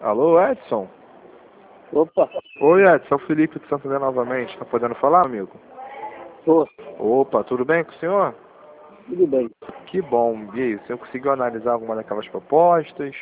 Alô, Edson? Opa, Oi, Edson, é o Felipe de Santander novamente. Tá podendo falar, amigo? tô, Opa, tudo bem com o senhor? tudo bem. Que bom. E aí, o senhor conseguiu analisar alguma daquelas propostas?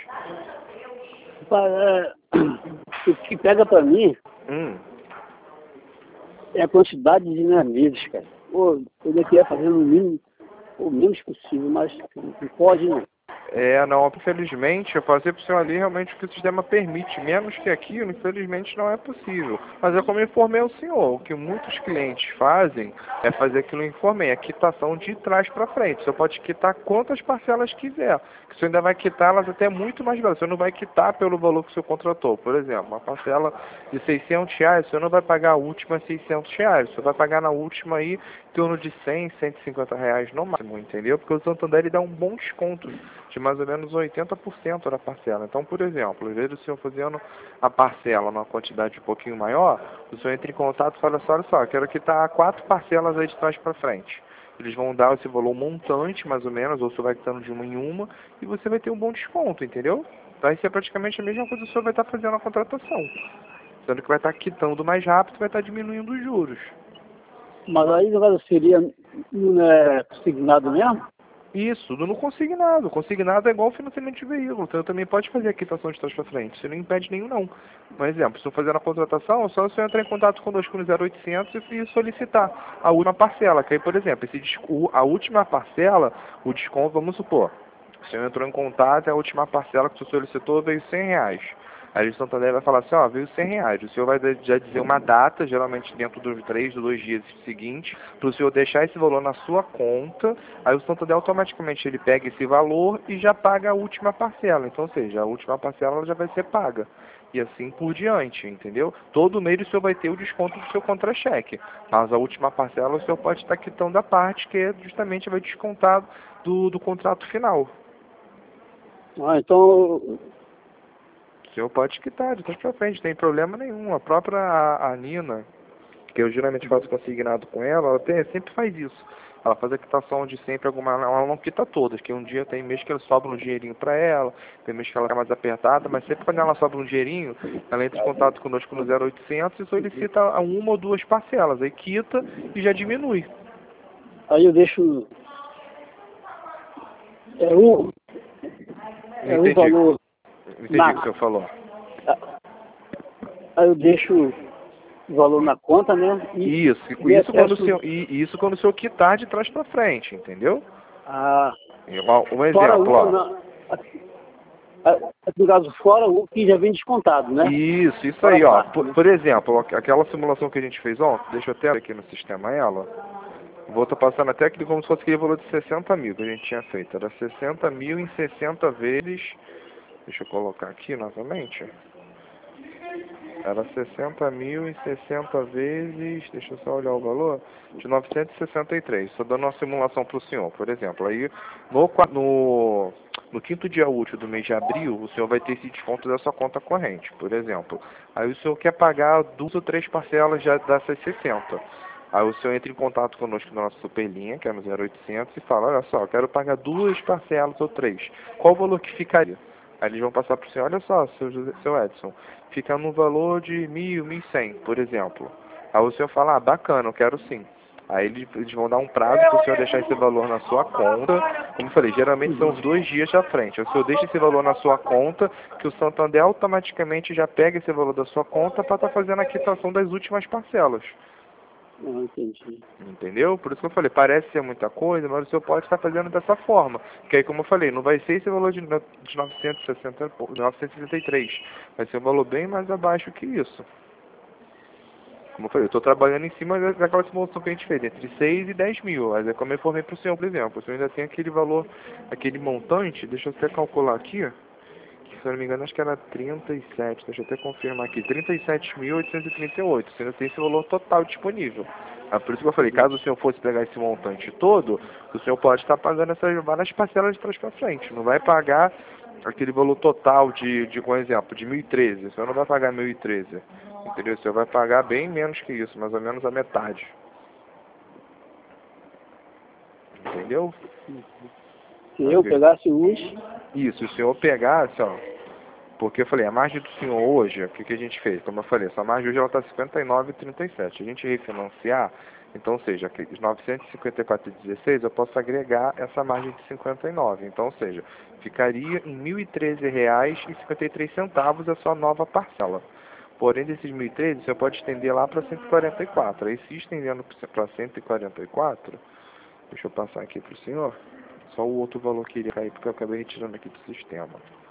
O que pega pra mim Hum. é a quantidade de meses, cara. Pô, eu queria fazer no mínimo, o menos possível, mas não pode, né? Não, infelizmente, eu fazer para o senhor ali realmente o que o sistema permite, menos que aquilo, infelizmente não é possível. Mas é como eu informei ao senhor, o que muitos clientes fazem é fazer aquilo que eu informei, a quitação de trás para frente. O senhor pode quitar quantas parcelas quiser, que o senhor ainda vai quitar elas até muito mais velhas. O senhor não vai quitar pelo valor que o senhor contratou. Por exemplo, uma parcela de R$ 600, o senhor não vai pagar a última R$ 600, o senhor vai pagar na última aí em torno de R$ 100, R$ 150 no máximo, entendeu? Porque o Santander ele dá um bom desconto de mais ou menos 80% da parcela. Então, por exemplo, ao invés do senhor fazendo a parcela numa quantidade um pouquinho maior, o senhor entra em contato e fala assim, olha só, quero quitar 4 parcelas aí de trás para frente. Eles vão dar esse valor montante, mais ou menos, ou o senhor vai quitando de uma em uma, e você vai ter um bom desconto, entendeu? Vai ser praticamente a mesma coisa que o senhor vai estar fazendo a contratação. Sendo que vai estar quitando mais rápido, vai estar diminuindo os juros. Mas aí agora seria consignado mesmo? Isso, tudo no consignado. Consignado é igual financiamento de veículo. Então, também pode fazer a quitação de trás para frente. Isso não impede nenhum, não. Um exemplo, se eu fazer a contratação, é só você entrar em contato conosco no 0800 e solicitar a última parcela. Que aí, por exemplo, a última parcela, o desconto, vamos supor, o senhor entrou em contato e a última parcela que o senhor solicitou veio R$ 100. Aí o Santander vai falar assim, ó, veio R$ 100. O senhor vai já dizer uma data, geralmente dentro dos 2 dias seguintes, para o senhor deixar esse valor na sua conta. Aí o Santander automaticamente ele pega esse valor e já paga a última parcela. Então, ou seja, a última parcela ela já vai ser paga. E assim por diante, entendeu? Todo mês o senhor vai ter o desconto do seu contra-cheque. Mas a última parcela o senhor pode estar quitando a parte que justamente vai descontado do contrato final. Então, O senhor pode quitar de trás para frente, não tem problema nenhum. A própria a Nina, que eu geralmente faço consignado com ela, sempre faz isso. Ela faz a quitação de sempre alguma. Ela não quita todas, que um dia tem mês que ela sobra um dinheirinho para ela, tem mês que ela fica mais apertada, mas sempre quando ela sobra um dinheirinho, ela entra em contato conosco no 0800 e solicita uma ou duas parcelas. Aí quita e já diminui. aí eu deixo é um, Não é um entendi. valor Não entendi o que o na. senhor falou. Aí eu deixo o valor na conta, né? Isso, E isso quando o acesso. senhor, isso quando o senhor quitar de trás para frente, entendeu? Ah, Um fora exemplo, o. ó. No caso, fora o que já vem descontado, né? Isso Fora a aí, ó. parte, né? Por exemplo, aquela simulação que a gente fez ontem, deixa eu até abrir aqui no sistema ela. Vou estar passando até aqui como se fosse aquele valor de 60 mil que a gente tinha feito. Era 60 mil em 60 vezes. Deixa eu colocar aqui novamente. Era 60 mil em 60 vezes. Deixa eu só olhar o valor. De 963. Estou dando uma simulação para o senhor, por exemplo. Aí no quinto dia útil do mês de abril, o senhor vai ter esse desconto da sua conta corrente, por exemplo. Aí o senhor quer pagar 2 ou 3 parcelas já dessas 60. Aí o senhor entra em contato conosco na nossa superlinha, que é no 0800, e fala, olha só, eu quero pagar 2 parcelas ou 3. Qual o valor que ficaria? Aí eles vão passar para o senhor, olha só, seu Edson, fica no valor de 1.000, 1.100, por exemplo. Aí o senhor fala, bacana, eu quero sim. Aí eles vão dar um prazo para o senhor deixar esse valor na sua conta. Como eu falei, geralmente são os 2 dias à frente. O senhor deixa esse valor na sua conta, que o Santander automaticamente já pega esse valor da sua conta para estar fazendo a quitação das últimas parcelas. Não entendi. Entendeu? Por isso que eu falei, parece ser muita coisa, mas o senhor pode estar fazendo dessa forma. Que aí, como eu falei, não vai ser esse valor de 960, 963. Vai ser um valor bem mais abaixo que isso. Como eu falei, eu estou trabalhando em cima daquela simulação que a gente fez, entre 6 e 10 mil. Mas é como eu informei para o senhor, por exemplo. O senhor ainda tem aquele valor, aquele montante, deixa eu até calcular aqui, que se eu não me engano acho que era 37, deixa eu até confirmar aqui, 37.838. Você ainda tem esse valor total disponível. É por isso que eu falei, caso o senhor fosse pegar esse montante todo, o senhor pode estar pagando essas várias parcelas de trás para frente. Não vai pagar aquele valor total com exemplo, de 1.013. O senhor não vai pagar 1.013. Entendeu? O senhor vai pagar bem menos que isso, mais ou menos a metade. Entendeu? Se eu pegasse os. Isso, se o senhor pegasse, ó, Porque eu falei, a margem do senhor hoje, o que, que a gente fez? Como eu falei, essa margem hoje ela está 59,37. A gente refinanciar, então, ou seja, aqueles 954,16, eu posso agregar essa margem de 59. Então, ou seja, ficaria em R$ 1.013,53 a sua nova parcela. Porém, desses 1.013, você pode estender lá para 144. Aí, se estendendo para 144, deixa eu passar aqui para o senhor. Só o outro valor que iria cair, porque eu acabei retirando aqui do sistema.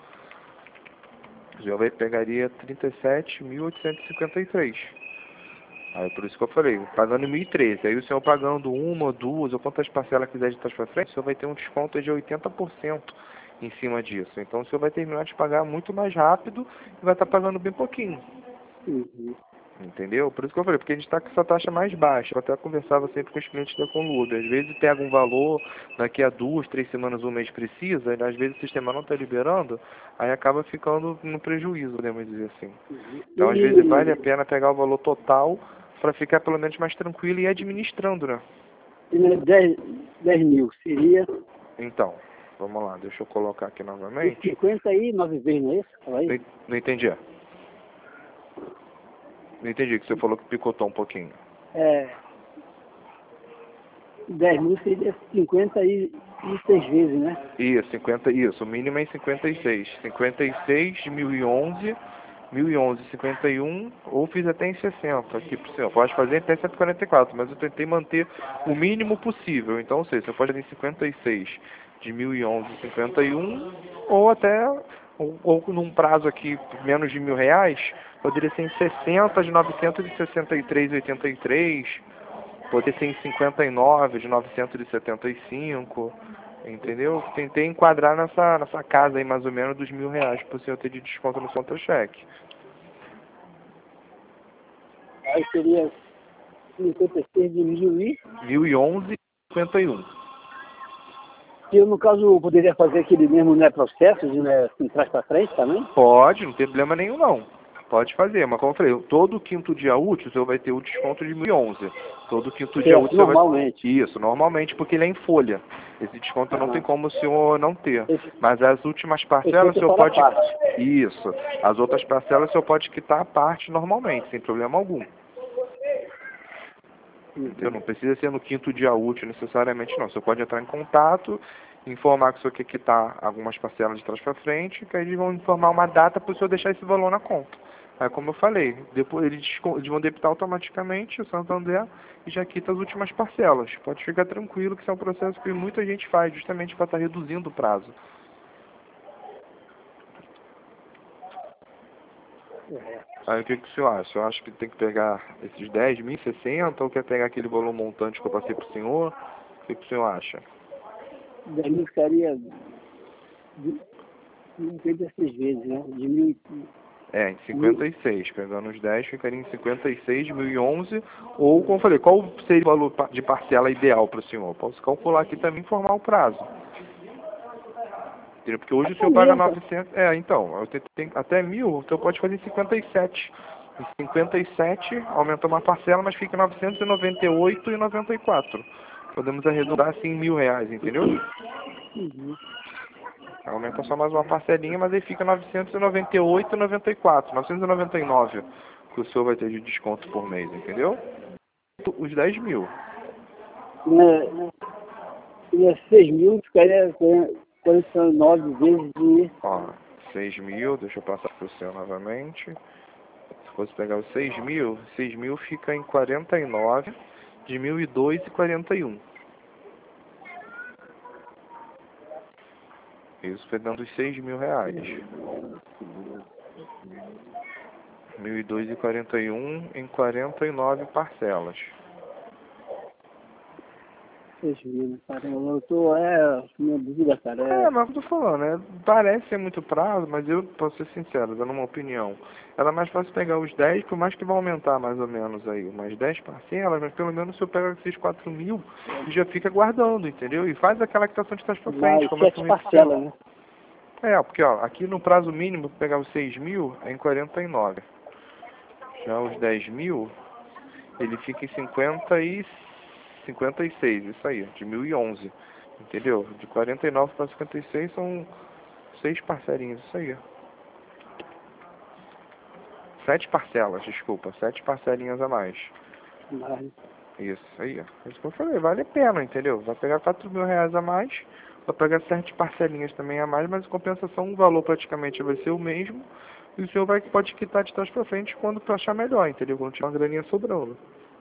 Já pegaria 37.853. Aí por isso que eu falei, pagando 1.013. Aí o senhor pagando uma, duas, ou quantas parcelas quiser de trás para frente, o senhor vai ter um desconto de 80% em cima disso. Então o senhor vai terminar de pagar muito mais rápido e vai estar pagando bem pouquinho. Uhum. Entendeu? Por isso que eu falei, porque a gente está com essa taxa mais baixa. Eu até conversava sempre com os clientes da Conluda. Às vezes pega um valor, daqui a 2, 3 semanas, um mês precisa, e às vezes o sistema não está liberando, aí acaba ficando no prejuízo, podemos dizer assim. Então às vezes vale a pena pegar o valor total para ficar pelo menos mais tranquilo e ir administrando, né? E 10 mil seria Então, vamos lá, deixa eu colocar aqui de novamente. 59 vezes, não é isso? Fala aí. Não entendi. Não entendi que você falou que picotou um pouquinho. 10 mil seria 56 vezes, né? Isso, 50, isso, o mínimo é em 56. 56 de 1011, 1011, 51, ou fiz até em 60 aqui pro senhor. Pode fazer até 144, mas eu tentei manter o mínimo possível. Então, ou seja, você pode fazer em 56 de 1011, 51, ou até, ou num prazo aqui menos de R$ 1.000, poderia ser em 60 de 963,83, poderia ser em 59 de 975. Entendeu? Tentei enquadrar nessa casa aí, mais ou menos, dos R$ 1.000 por senhor ter de desconto no contra-cheque. Aí seria 56 de 1.011,51. E eu, no caso, poderia fazer aquele mesmo, né, processo, de, né, assim, trás para frente também? Pode, não tem problema nenhum não. Pode fazer, mas como eu falei, todo quinto dia útil o senhor vai ter o desconto de 1.011. Todo quinto dia útil Normalmente. Isso, normalmente, porque ele é em folha. Esse desconto não tem como o senhor não ter. Mas as últimas parcelas o senhor pode... Isso. As outras parcelas o senhor pode quitar a parte normalmente, sem problema algum. Entendeu? Não precisa ser no quinto dia útil necessariamente não. Você pode entrar em contato, informar que o senhor quer quitar algumas parcelas de trás para frente, que aí eles vão informar uma data para o senhor deixar esse valor na conta. Aí, como eu falei, depois eles vão debitar automaticamente o Santander e já quita as últimas parcelas. Pode ficar tranquilo que isso é um processo que muita gente faz, justamente para estar reduzindo o prazo. Aí o que o senhor acha? O senhor acha que tem que pegar esses 10 mil, 60, ou quer pegar aquele valor montante que eu passei para o senhor? O que o senhor acha? 10 mil ficaria de 56 vezes, né? De 1.000 em 56. Pegando os 10, ficaria em 56 de 1011. Ou, como eu falei, qual seria o valor de parcela ideal para o senhor? Posso calcular aqui também e informar o prazo. Entendeu? Porque hoje o senhor paga 900... então, eu tenho até 1.000, o senhor pode fazer em 57. Em 57, aumenta uma parcela, mas fica em 998,94. Podemos arredondar assim em R$ 1.000, entendeu? Aumenta só mais uma parcelinha, mas aí fica 998,94, 999 que o senhor vai ter de desconto por mês, entendeu? Os 10 mil. E 6 mil ficaria 49 vezes de... Ó, 6 mil, deixa eu passar para o senhor novamente. Se fosse pegar os 6 mil fica em 49 de 1.002,41. Isso foi dando os R$ 6.000. 1.002,41 em 49 parcelas. 6 mil, né? Caramba, eu tô, minha dúvida, cara, Mas eu tô falando, parece ser muito prazo, mas eu posso ser sincero, dando uma opinião. Era mais fácil pegar os 10, por mais que vai aumentar mais ou menos aí, umas 10 parcelas, mas pelo menos se eu pego esses 4 mil, já fica guardando, entendeu? E faz aquela quitação de trás pra frente, como 7 parcelas, né? Porque ó, aqui no prazo mínimo, pegar os 6 mil é em 49. Já os 10 mil, ele fica em 56, isso aí, de 1.011, entendeu? De 49 para 56 são 6 parcelinhas, isso aí. 7 parcelas, desculpa, 7 parcelinhas a mais. Mas, Isso aí, ó. Isso que eu falei, vale a pena, entendeu? Vai pegar 4 mil reais a mais, vai pegar 7 parcelinhas também a mais, mas em compensação o valor praticamente vai ser o mesmo, e o senhor pode quitar de trás pra frente quando tu achar melhor, entendeu? Quando tiver uma graninha sobrando.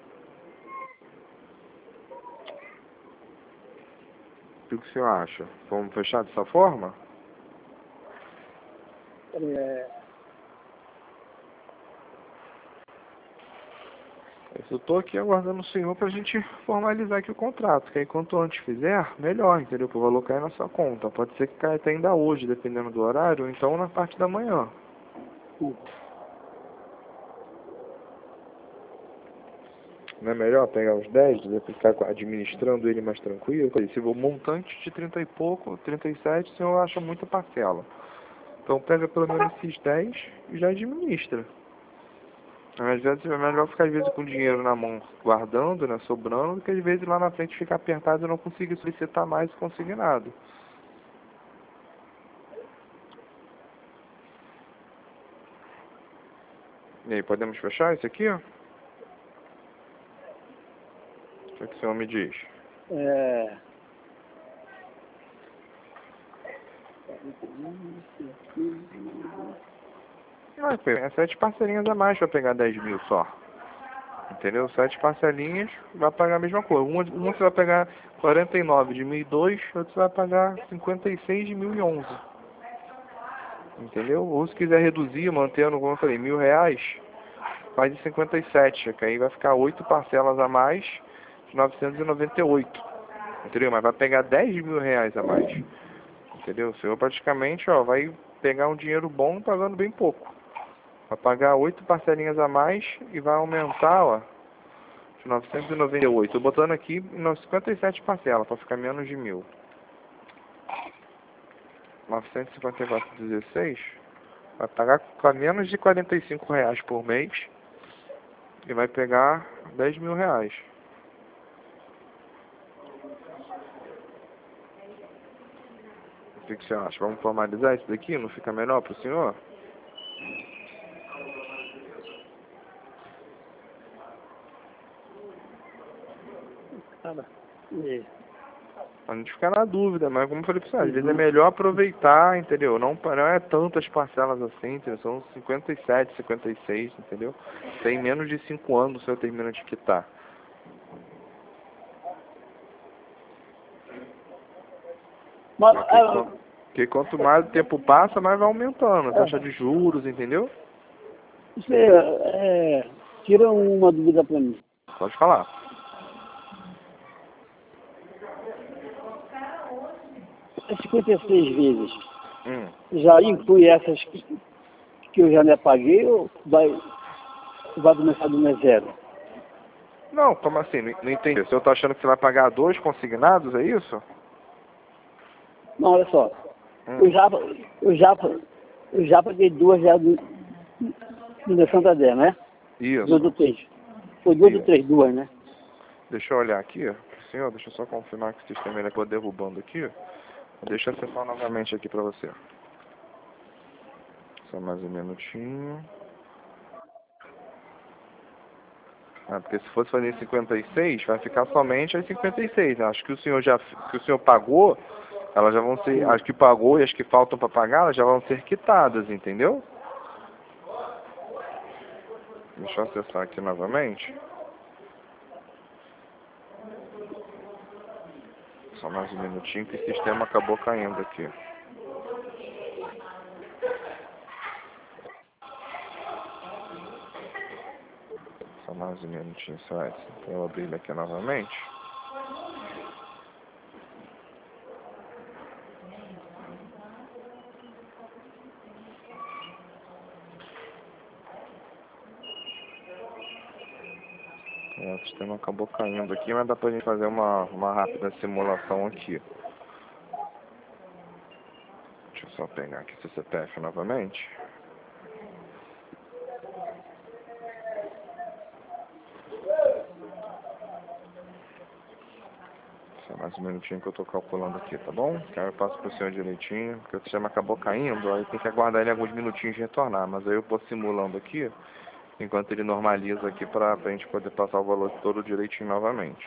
O que o senhor acha? Vamos fechar dessa forma? é, Eu tô aqui aguardando o senhor pra gente formalizar aqui o contrato, que aí quanto antes fizer, melhor, entendeu? Para o valor cair na sua conta. Pode ser que caia até ainda hoje, dependendo do horário, ou então na parte da manhã. Não é melhor pegar os 10, depois ficar administrando ele mais tranquilo? Se o montante de 30 e pouco, 37, o senhor acha muita parcela. Então pega pelo menos esses 10 e já administra. Às vezes é melhor ficar às vezes com dinheiro na mão guardando, né, sobrando, do que às vezes lá na frente ficar apertado e não conseguir solicitar mais consignado. E aí, podemos fechar isso aqui, ó? O que o senhor me diz? é, Ah, é 7 parcelinhas a mais pra pegar 10 mil só. Entendeu? 7 parcelinhas, vai pagar a mesma coisa. Uma você vai pagar 49 de 1.002, outra você vai pagar 56 de 1.011. Entendeu? Ou se quiser reduzir, mantendo, como eu falei, R$ 1.000, faz de 57, que aí vai ficar 8 parcelas a mais, de 998. Entendeu? Mas vai pegar 10 mil reais a mais. Entendeu? O senhor praticamente, ó, vai pegar um dinheiro bom pagando bem pouco. Vai pagar 8 parcelinhas a mais e vai aumentar, ó, de 998. Tô botando aqui em 57 parcelas, para ficar menos de 1.000. 954,16 vai pagar com menos de R$ 45 por mês e vai pegar 10 mil reais. O que você acha? Vamos formalizar isso daqui? Não fica melhor para o senhor? cara, é, A gente fica na dúvida, mas como eu falei pra você, às vezes é melhor aproveitar, entendeu? Não é tantas parcelas assim, entendeu? São 57, 56, entendeu? Tem menos de 5 anos o senhor termina de quitar. mas, Porque quanto mais o tempo passa, mais vai aumentando a taxa de juros, entendeu? você tira uma dúvida para mim. Pode falar. As 56 vezes Hum. já inclui essas que eu já me apaguei ou vai começar do meu zero? Não, como assim? Não entendi. O senhor tá achando que você vai pagar 2 consignados, é isso? Não, olha só. Hum. Eu já paguei duas já do Santander, né? Isso. Duas ou três. Foi duas ou Isso. três, duas, né? Deixa eu olhar aqui, ó. Senhor, deixa eu só confirmar que o sistema ele acabou derrubando aqui. Deixa eu acessar novamente aqui pra você. Só mais um minutinho. Ah, porque se fosse fazer 56, vai ficar somente as 56. Acho que o senhor pagou, elas já vão ser, as que pagou e as que faltam para pagar, elas já vão ser quitadas, entendeu? Deixa eu acessar aqui novamente. Só mais um minutinho que o sistema acabou caindo aqui. Só mais um minutinho, só essa. Então eu abrir ele aqui novamente. O sistema acabou caindo aqui, mas dá pra gente fazer uma rápida simulação aqui. Deixa eu só pegar aqui seu CPF novamente. Só mais mais um minutinho que eu tô calculando aqui, tá bom? Que aí eu passo pro senhor direitinho, porque o sistema acabou caindo, aí tem que aguardar ele alguns minutinhos e retornar. Mas aí eu vou simulando aqui, enquanto ele normaliza aqui pra gente poder passar o valor todo direitinho novamente.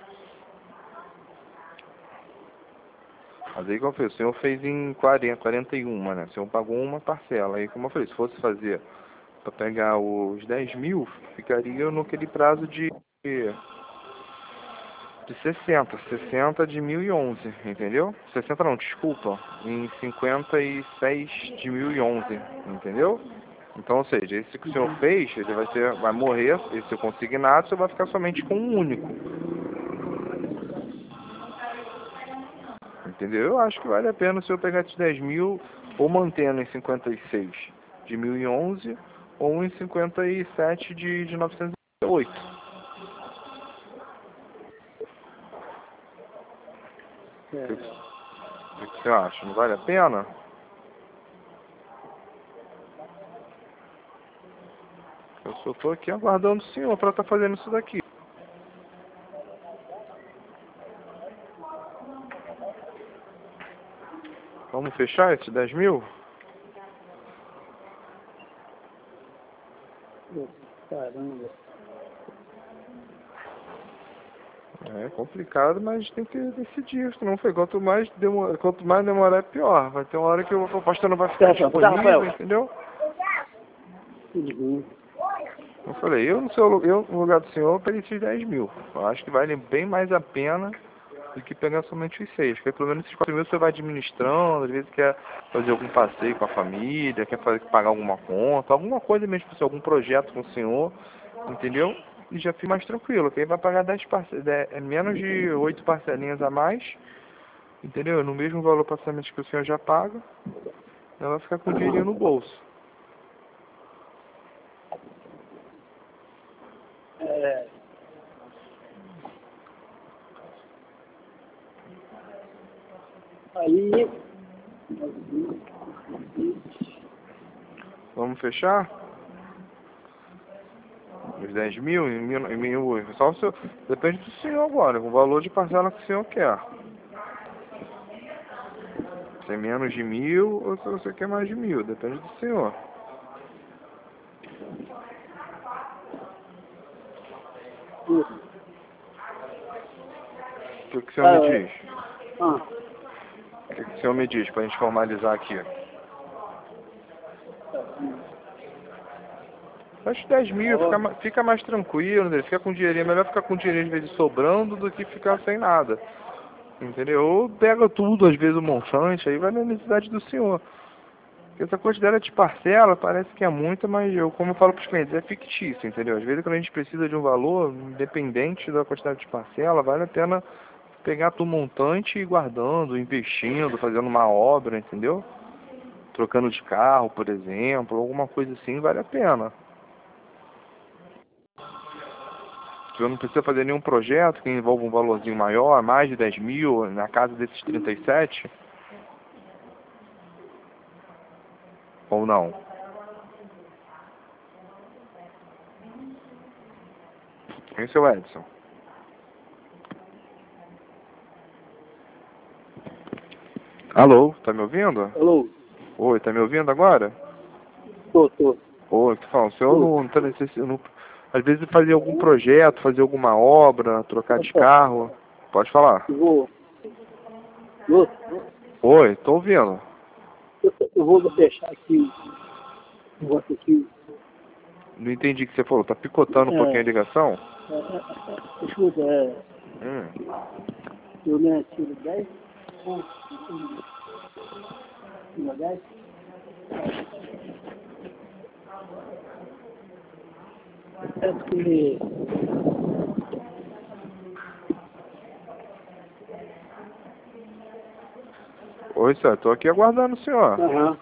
Mas aí, como eu falei, o senhor fez em 41, né? O senhor pagou uma parcela. Aí, como eu falei, se fosse fazer para pegar os 10 mil, ficaria naquele prazo de 60 de 1011, entendeu? 60 não, desculpa, em 56 de 1011, entendeu? Então, ou seja, esse que o senhor fez, ele vai morrer, esse consignado, você vai ficar somente com um único. Entendeu? Eu acho que vale a pena o senhor pegar esses 10 mil, ou mantendo em 56 de 1011, ou em 57 de 908. O que você acha? Não vale a pena? Eu só estou aqui aguardando o senhor para estar fazendo isso daqui. Vamos fechar esses 10 mil? Caramba. É complicado, mas a gente tem que decidir. Não foi. Quanto mais demorar, é pior. Vai ter uma hora que a proposta não vai ficar disponível, entendeu? Uhum. Eu falei, eu no lugar do senhor, eu peguei esses 10 mil. Eu acho que vale bem mais a pena do que pegar somente os 6. Porque pelo menos esses 4 mil você vai administrando, às vezes quer fazer algum passeio com a família, pagar alguma conta, alguma coisa mesmo, algum projeto com o senhor, entendeu? E já fica mais tranquilo, que aí vai pagar menos de 8 parcelinhas a mais, entendeu? No mesmo valor parcelamento que o senhor já paga, ela vai ficar com o dinheirinho no bolso. Aí... Vamos fechar? Os 10 mil, em mil, só o senhor, depende do senhor agora, o valor de parcela que o senhor quer. Se é menos de 1000 ou se você quer mais de 1000, depende do senhor. O que o senhor me diz? O que o senhor me diz pra gente formalizar aqui? Acho 10 mil, fica mais tranquilo, né? Fica com dinheirinho, é melhor ficar com dinheirinho às vezes sobrando do que ficar sem nada. Entendeu? Ou pega tudo, às vezes o montante, aí vai na necessidade do senhor. Porque essa quantidade de parcela parece que é muita, mas como eu falo para os clientes, é fictício, entendeu? Às vezes quando a gente precisa de um valor, independente da quantidade de parcela, vale a pena pegar tu montante e ir guardando, investindo, fazendo uma obra, entendeu? Trocando de carro, por exemplo, alguma coisa assim, vale a pena. Você não precisa fazer nenhum projeto que envolva um valorzinho maior, mais de 10 mil, na casa desses 37? Ou não? Hein, seu Edson? Alô, tá me ouvindo? Alô? Oi, tá me ouvindo agora? Tô. Oi, tu fala, o senhor não tá necessitando, às vezes fazer algum projeto, fazer alguma obra, trocar de carro. Pode falar. Vou. Oi, tô ouvindo. Eu vou fechar aqui. Vou aqui. Não entendi o que você falou, tá picotando um pouquinho a ligação? Escuta, eu me tiro 10 10. Peço que Oi, senhor, tô aqui aguardando o senhor. Aham.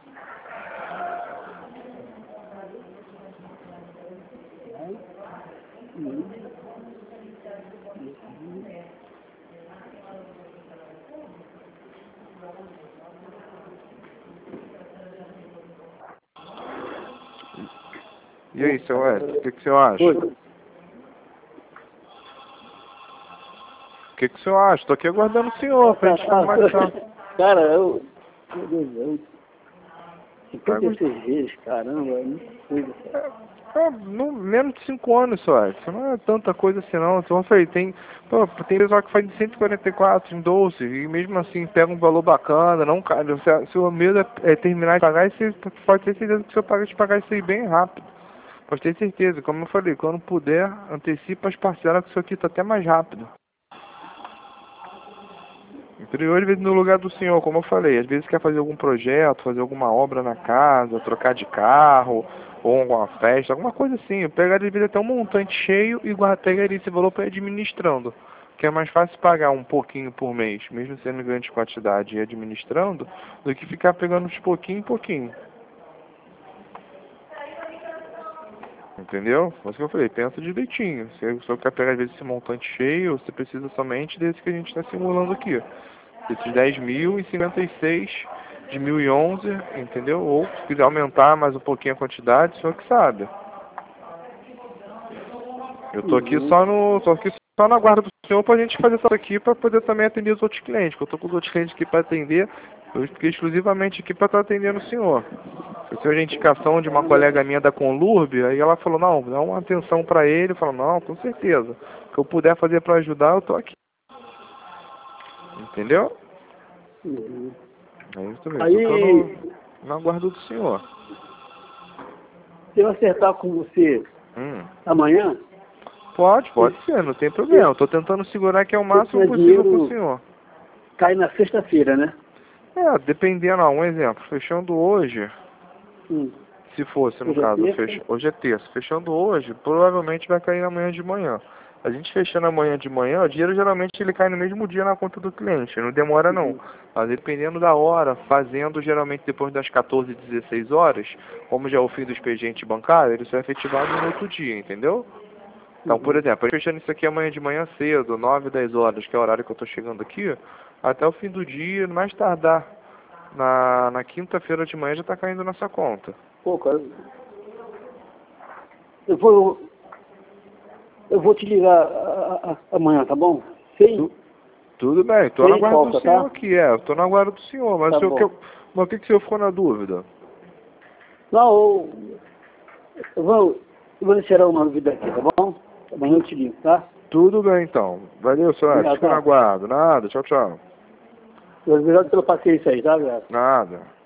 E aí, seu Edson, o que o senhor acha? Oi. O que o senhor acha? Estou aqui aguardando o senhor pra gente conversar. Cara, meu Deus, 56 vezes, caramba, é muita coisa, cara. No menos de 5 anos só. Isso não é tanta coisa assim não. Como eu falei, tem pessoal que faz de 144 em 12 e mesmo assim pega um valor bacana, não, cara. Se o medo é terminar de pagar, você pode ter certeza que o senhor paga de pagar isso aí bem rápido. Pode ter certeza, como eu falei, quando puder, antecipa as parcelas que isso aqui tá até mais rápido. Interior, às vezes, no lugar do senhor, como eu falei, às vezes quer fazer algum projeto, fazer alguma obra na casa, trocar de carro, ou alguma festa, alguma coisa assim. Pegaria, às vezes, até um montante cheio e pegaria esse valor para ir administrando. Que é mais fácil pagar um pouquinho por mês, mesmo sendo em grande quantidade, e administrando, do que ficar pegando de pouquinho em pouquinho. Entendeu? Foi isso que eu falei, pensa direitinho. Se o senhor quer pegar, às vezes, esse montante cheio, você precisa somente desse que a gente está simulando aqui. Esses 10.056 de 1011, entendeu? Ou se quiser aumentar mais um pouquinho a quantidade, o senhor que sabe. Eu tô aqui só na guarda do senhor pra gente fazer isso aqui pra poder também atender os outros clientes. Que eu tô com os outros clientes aqui pra atender, eu fiquei exclusivamente aqui pra estar atendendo o senhor. Se o senhor de indicação de uma colega minha da Conlurb, aí ela falou, não, dá uma atenção pra ele. Eu falo, não, com certeza. O que eu puder fazer pra ajudar, eu tô aqui. Entendeu? É isso mesmo. Aí, Eu tô na guarda do senhor. se eu acertar com você amanhã, Pode ser, não tem problema. Eu tô tentando segurar aqui ao máximo possível pro senhor. Cai na sexta-feira, né? Dependendo, um exemplo, fechando hoje, se fosse no caso, hoje é terça, fechando hoje, provavelmente vai cair amanhã de manhã. A gente fechando amanhã de manhã, o dinheiro geralmente ele cai no mesmo dia na conta do cliente, não demora não. Mas dependendo da hora, fazendo geralmente depois das 14, 16 horas, como já é o fim do expediente bancário, ele só é efetivado no outro dia, entendeu? Então, por exemplo, fechando isso aqui amanhã de manhã cedo, 9, 10 horas, que é o horário que eu tô chegando aqui, até o fim do dia, no mais tardar, na quinta-feira de manhã já tá caindo nessa conta. Pô, cara, eu vou te ligar amanhã, tá bom? Tudo bem, tô na guarda do senhor tá? aqui, eu tô na guarda do senhor, mas Tá mas o que o senhor ficou na dúvida? Não, eu vou tirar uma dúvida aqui, tá bom? Amanhã eu te ligo, tá? Tudo bem, então. Valeu, senhor. Fica na guarda. Nada, tchau, tchau. Obrigado pela paciência aí, tá, galera? Nada.